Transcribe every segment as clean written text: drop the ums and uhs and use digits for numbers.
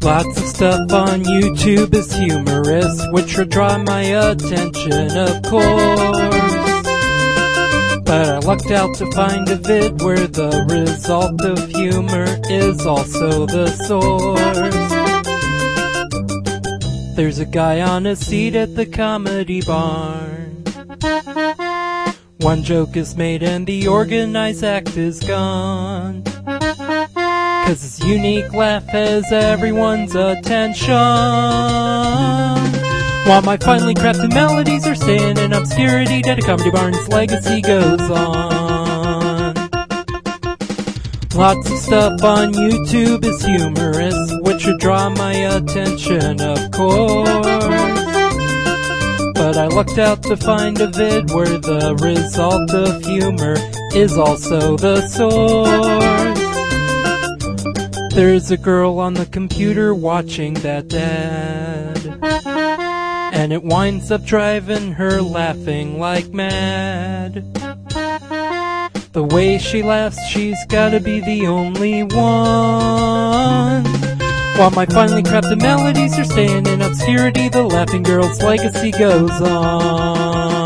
Lots of stuff on YouTube is humorous, which would draw my attention, of course. But I lucked out to find a vid where the result of humor is also the source. There's a guy on a seat at the Comedy Barn. One joke is made and the organized act is gone. 'Cause his unique laugh has everyone's attention. While my finely crafted melodies are staying in obscurity, Dead Comedy Barn's legacy goes on. Lots of stuff on YouTube is humorous, which would draw my attention, of course. But I lucked out to find a vid where the result of humor is also the source. There's a girl on the computer watching that ad, and it winds up driving her laughing like mad. The way she laughs, she's gotta be the only one. While my finely crafted melodies are staying in obscurity, the laughing girl's legacy goes on.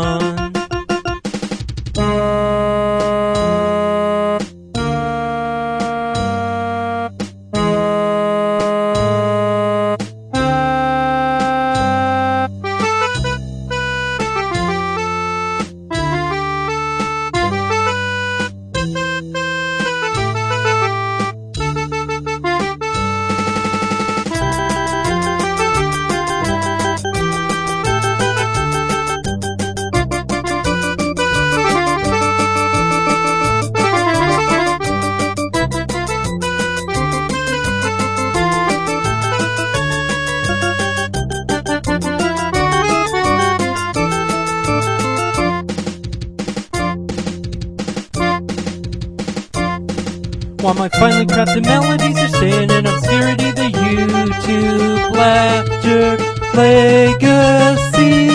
While my finely crafted melodies are staying in obscurity, the YouTube laughter legacy